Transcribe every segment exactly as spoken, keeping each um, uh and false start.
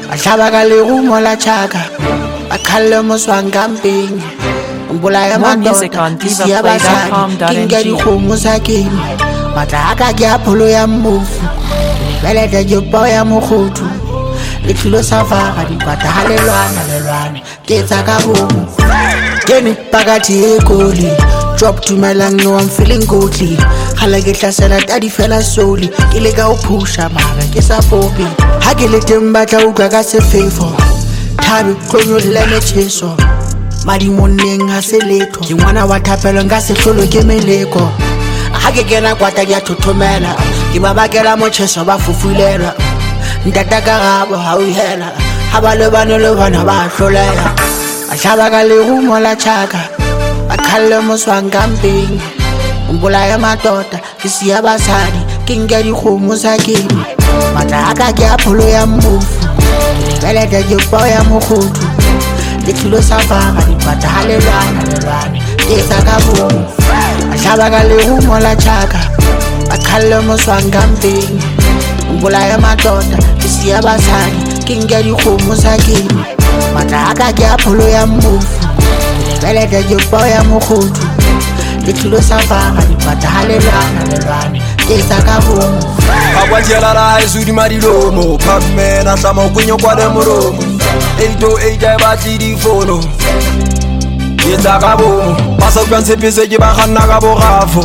Ahlaba ka lerumo la chaka akhalle moswang camping umbulaya madoda diva play dot com dot n g. Kinga di khomo sa kimi matla ka ke apholo ya mmufu beleta jopo ya mokhutu letlilo sa fara di kwata halelwana lelwane ke tsa ka bomo keni pakati ekoli drop to my lung, no I'm feeling goatly. Hala ke hlasela tadi fela soli ke le ka o pusha mara ke sa popi ha ke le teng batla utlwa ka se favor thabi khonyo le mecheso madi moneng ha se letho ke ngwana wa thapelo nga se hlolo ke meleko ha ke kena kwata ke thothomela ke babakela mocheso ba fufulelwa ntata ka gabo ha o hela ha ba le bana le bana ba hlolela ahlaba ka lerumo la chaka akhalle moswang camping umbulaya madoda ke siya basadi ke nka dikgomo sa kimi matla ka ke apholo ya mmufu beleta jopo ya mokhutu letlilo sa fara di kwata halelwana lelwane ke tsa ka bomo ahlaba ka lerumo la chaka akhalle moswang camping umbulaya madoda ke siya basadi ke nka dikgomo sa kimi matla ka ke apholo ya mmufu beleta jopo ya mokhutu letlilo sa fara di kwata halelwana lelwane ke tsa ka bomo akwatela la ezudi madilomo pamena hlama kunyo kwa le moromo eight oh eight ai batli di fono ke tsa ka bomo pasa kwa ntshepese ke ba ganna ka borafo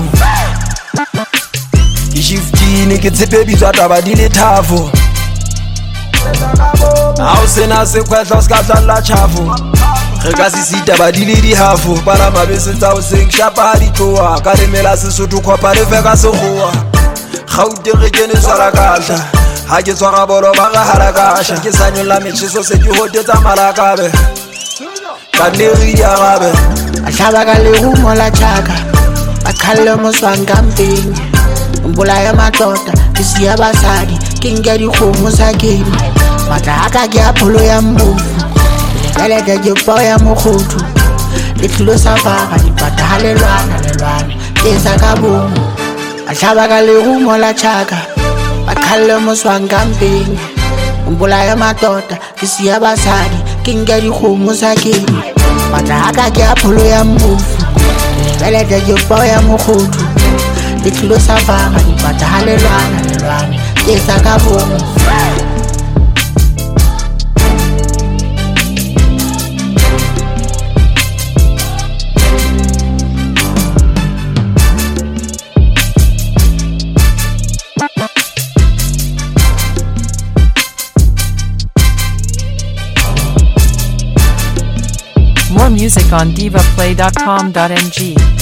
ke shiftini ke tshepe bitsa taba di le thafo ha o sena se khwetla ska tlala chafo re ka sisita ba di le di hafo para mabese tsa o seng shapa di tloa ka le mela se sotho khopa le fe ka sekgoa gaute re kene swara kahla ha ke tswara bolo ba ga halakasha ke sanyolla mecheso se ke hotetsa malakabe ka neri ya gabe ahlaba ka lerumo la chaka akhalle moswang camping umbulaya madoda ke siya basadi ke nka dikgomo sa kimi matla ka ke apholo ya mmufu beleta jopo ya mokhutu letlilo sa fara di kwata halelwana lelwane ke tsa ka bomo ahlaba ka lerumo la chaka akhalle moswang camping umbulaya madoda ke siya basadi ke nka dikgomo sa kimi matla ka ke apholo ya mmufu beleta jopo ya mokhutu letlilo sa fara di kwata halelwana lelwane ke tsa ka bomo. More music on diva play dot com dot n g.